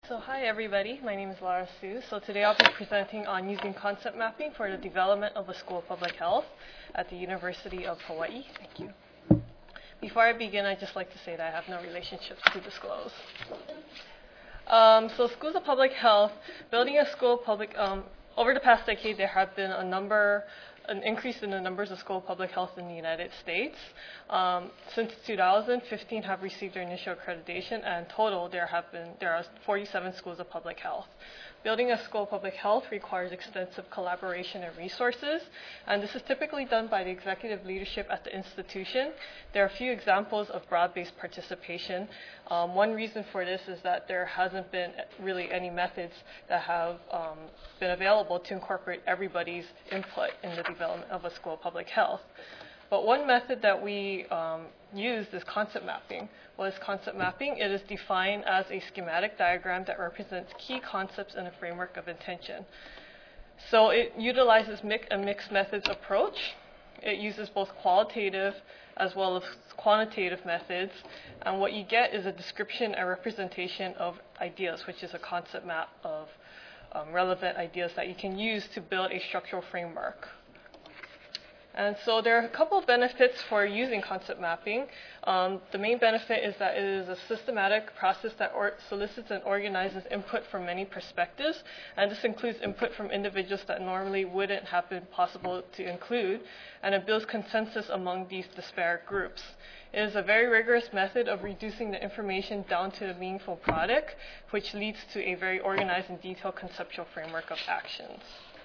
So hi everybody, my name is Lara Sue. So today I'll be presenting on using concept mapping for the development of a school of public health at the University of Hawaii. Thank you. Before I begin, I'd just like to say that I have no relationships to disclose. So schools of public health, building a school of public, over the past decade there have been an increase in the numbers of school of public health in the United States. Since 2000, 15 have received their initial accreditation, and in total there are 47 schools of public health. Building a school of public health requires extensive collaboration and resources, and this is typically done by the executive leadership at the institution. There are a few examples of broad-based participation. One reason for this is that there hasn't been really any methods that have been available to incorporate everybody's input in the development of a school of public health. But one method that we used is concept mapping. What is concept mapping? It is defined as a schematic diagram that represents key concepts in a framework of intention. So it utilizes a mixed methods approach. It uses both qualitative as well as quantitative methods. And what you get is a description and representation of ideas, which is a concept map of relevant ideas that you can use to build a structural framework. And so there are a couple of benefits for using concept mapping. The main benefit is that it is a systematic process that solicits and organizes input from many perspectives, and this includes input from individuals that normally wouldn't have been possible to include, and it builds consensus among these disparate groups. It is a very rigorous method of reducing the information down to a meaningful product, which leads to a very organized and detailed conceptual framework of actions.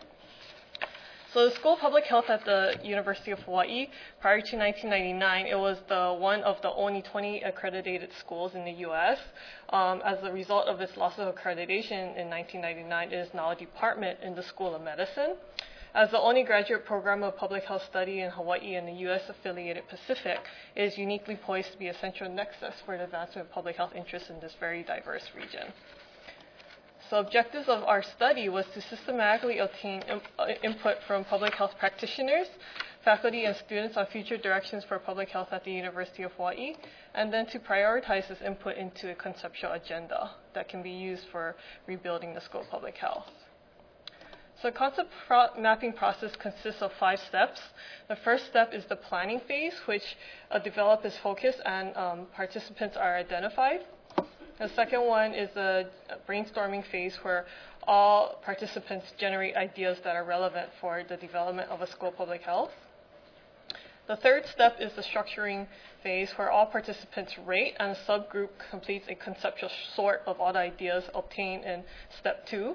So the School of Public Health at the University of Hawaii, prior to 1999, it was one of the only 20 accredited schools in the U.S. As a result of its loss of accreditation in 1999, it is now a department in the School of Medicine. As the only graduate program of public health study in Hawaii and the U.S.-affiliated Pacific, it is uniquely poised to be a central nexus for the advancement of public health interests in this very diverse region. So objectives of our study was to systematically obtain input from public health practitioners, faculty, and students on future directions for public health at the University of Hawaii, and then to prioritize this input into a conceptual agenda that can be used for rebuilding the School of Public Health. So the concept mapping process consists of 5 steps. The first step is the planning phase, which a develop is focused and participants are identified. The second one is the brainstorming phase, where all participants generate ideas that are relevant for the development of a school of public health. The third step is the structuring phase, where all participants rate and a subgroup completes a conceptual sort of all the ideas obtained in step 2.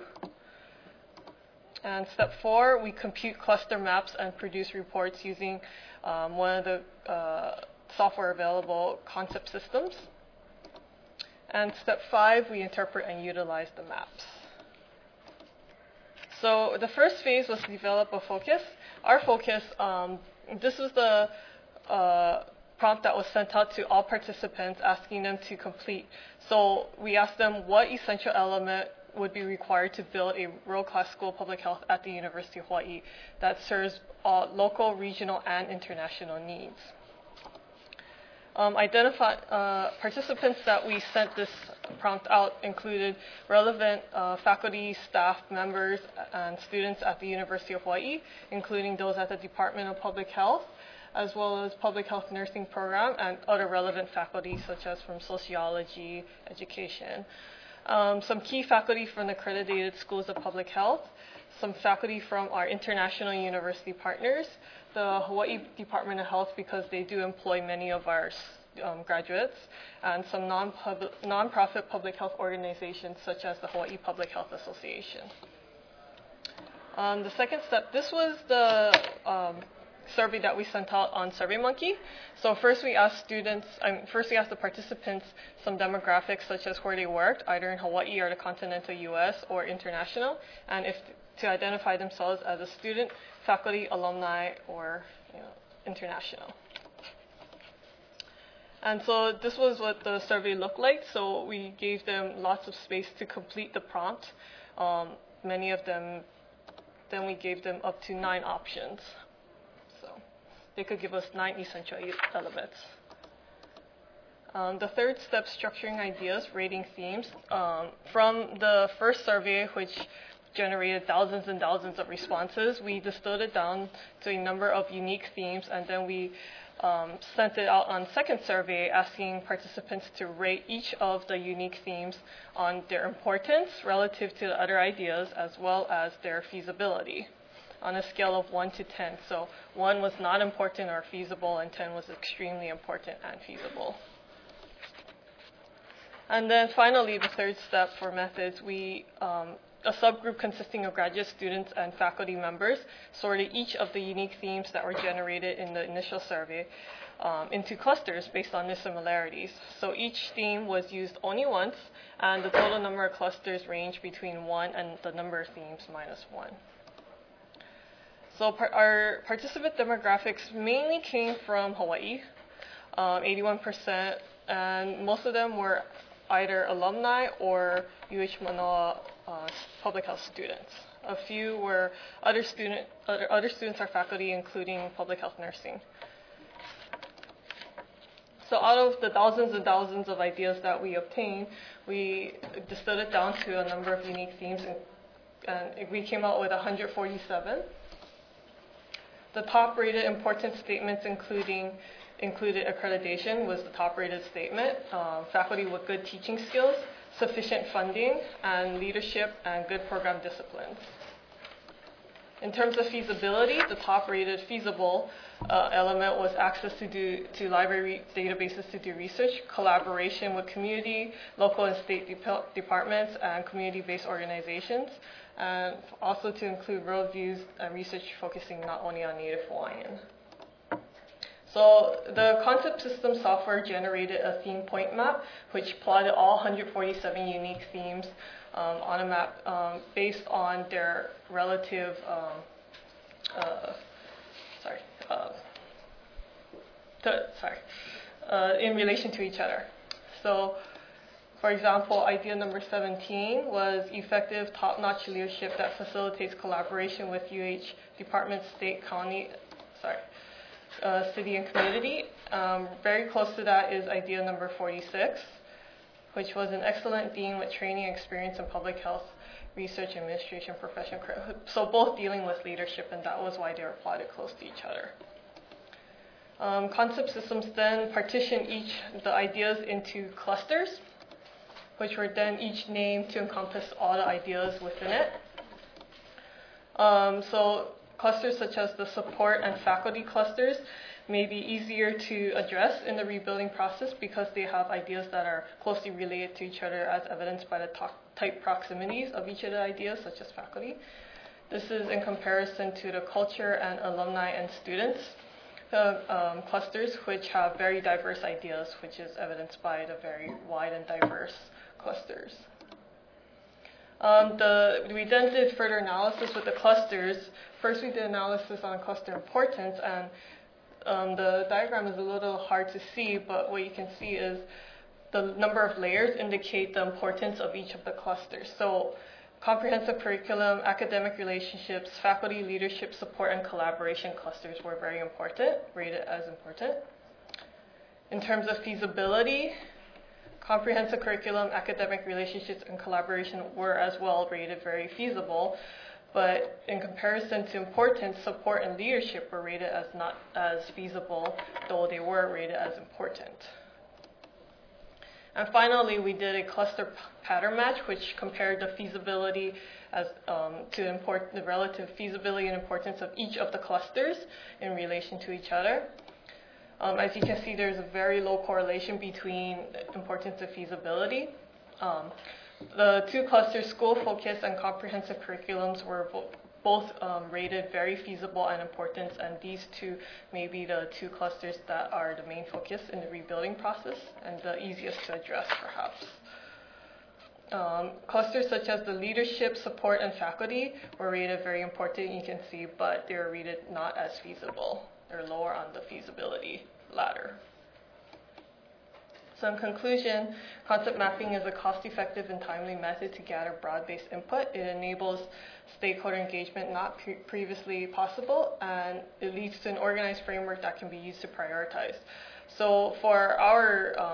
And step 4, we compute cluster maps and produce reports using one of the software available concept systems. And step 5, we interpret and utilize the maps. So the first phase was to develop a focus. Our focus, this was the prompt that was sent out to all participants, asking them to complete. So we asked them what essential element would be required to build a world-class school of public health at the University of Hawaii that serves all local, regional, and international needs. Participants that we sent this prompt out included relevant faculty, staff members, and students at the University of Hawaii, including those at the Department of Public Health, as well as Public Health Nursing Program and other relevant faculty, such as from sociology, education. Some key faculty from the accredited schools of public health, some faculty from our international university partners, the Hawaii Department of Health, because they do employ many of our graduates, and some non-profit public health organizations such as the Hawaii Public Health Association. The second step, this was the survey that we sent out on SurveyMonkey. So first we asked the participants some demographics such as where they worked, either in Hawaii or the continental U.S. or international, and to identify themselves as a student, faculty, alumni, or international. And so this was what the survey looked like. So we gave them lots of space to complete the prompt. Many of them, then we gave them up to 9 options. So they could give us 9 essential elements. The third step, structuring ideas, rating themes. From the first survey, which generated thousands and thousands of responses, we distilled it down to a number of unique themes, and then we sent it out on second survey, asking participants to rate each of the unique themes on their importance relative to the other ideas, as well as their feasibility, on a scale of 1 to 10. So 1 was not important or feasible, and 10 was extremely important and feasible. And then finally, the third step for methods, a subgroup consisting of graduate students and faculty members sorted each of the unique themes that were generated in the initial survey into clusters based on their similarities. So each theme was used only once, and the total number of clusters ranged between 1 and the number of themes minus 1. So our participant demographics mainly came from Hawaii, 81%, and most of them were either alumni or UH Manoa public health students. A few were other students or faculty, including public health nursing. So out of the thousands and thousands of ideas that we obtained, we distilled it down to a number of unique themes, and we came out with 147. The top-rated important statements included accreditation was the top-rated statement, faculty with good teaching skills, sufficient funding, and leadership and good program disciplines. In terms of feasibility, the top-rated feasible element was access to library databases to do research, collaboration with community, local and state departments, and community-based organizations, and also to include worldviews and research focusing not only on Native Hawaiian. So the concept system software generated a theme point map, which plotted all 147 unique themes on a map based on their relative, in relation to each other. So, for example, idea number 17 was effective, top-notch leadership that facilitates collaboration with UH departments, state, county, city and community. Very close to that is idea number 46, which was an excellent dean with training experience in public health, research, administration, profession. So both dealing with leadership, and that was why they were plotted close to each other. Concept systems then partitioned the ideas into clusters, which were then each named to encompass all the ideas within it. So clusters such as the support and faculty clusters may be easier to address in the rebuilding process because they have ideas that are closely related to each other, as evidenced by the tight proximities of each of the ideas, such as faculty. This is in comparison to the culture and alumni and students clusters, which have very diverse ideas, which is evidenced by the very wide and diverse clusters. We then did further analysis with the clusters. First, we did analysis on cluster importance, and the diagram is a little hard to see, but what you can see is the number of layers indicate the importance of each of the clusters. So comprehensive curriculum, academic relationships, faculty leadership support, and collaboration clusters were very important, rated as important. In terms of feasibility, comprehensive curriculum, academic relationships, and collaboration were as well rated very feasible, but in comparison to importance, support and leadership were rated as not as feasible, though they were rated as important. And finally, we did a cluster pattern match, which compared the feasibility as to the relative feasibility and importance of each of the clusters in relation to each other. As you can see, there's a very low correlation between importance and feasibility. The two clusters, school focus and comprehensive curriculums, were both rated very feasible and important, and these two may be the two clusters that are the main focus in the rebuilding process and the easiest to address, perhaps. Clusters such as the leadership, support, and faculty were rated very important, you can see, but they were rated not as feasible. They're lower on the feasibility ladder. So in conclusion, concept mapping is a cost-effective and timely method to gather broad-based input. It enables stakeholder engagement not previously possible, and it leads to an organized framework that can be used to prioritize. So for our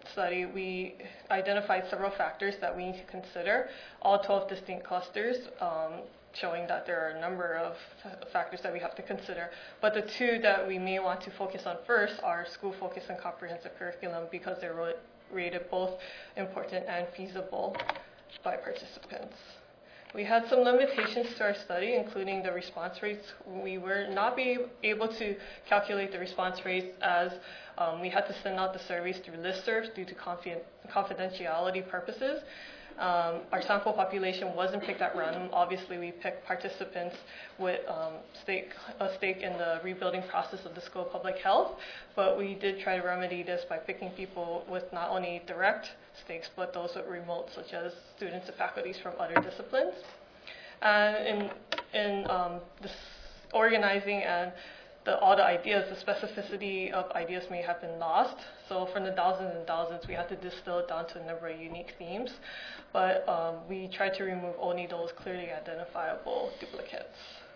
study, we identified several factors that we need to consider, all 12 distinct clusters, showing that there are a number of factors that we have to consider. But the two that we may want to focus on first are school focus and comprehensive curriculum, because they're rated both important and feasible by participants. We had some limitations to our study, including the response rates. We were not able to calculate the response rates, as we had to send out the surveys through listservs due to confidentiality purposes. Our sample population wasn't picked at random. Obviously, we picked participants with a stake in the rebuilding process of the School of Public Health, but we did try to remedy this by picking people with not only direct stakes, but those with remote, such as students and faculties from other disciplines. And in this organizing and all the ideas, the specificity of ideas may have been lost. So from the thousands and thousands, we had to distill it down to a number of unique themes. But we tried to remove only those clearly identifiable duplicates.